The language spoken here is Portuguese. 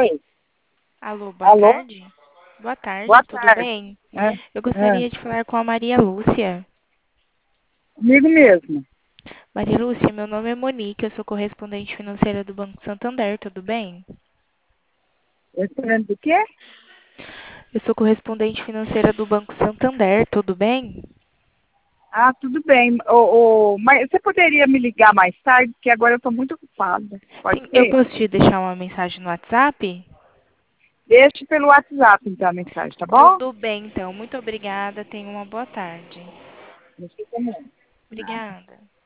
Oi, Alô, boa alô, tarde. Boa tarde, boa tudo tarde. bem? Ah, Eu ah, gostaria de falar com a Maria Lúcia. comigo mesmo. Maria Lúcia, meu nome é Monique, eu sou correspondente financeira do Banco Santander, tudo bem? Esperando do quê? Eu sou correspondente financeira do Banco Santander, tudo bem? Ah, tudo bem. Mas você poderia me ligar mais tarde, porque agora eu estou muito ocupada. Pode Sim, eu ser? posso te deixar uma mensagem no WhatsApp? Deixe pelo WhatsApp, então, a mensagem, tá bom? Tudo bem, então. Muito obrigada. Tenha uma boa tarde. Você também. Obrigada.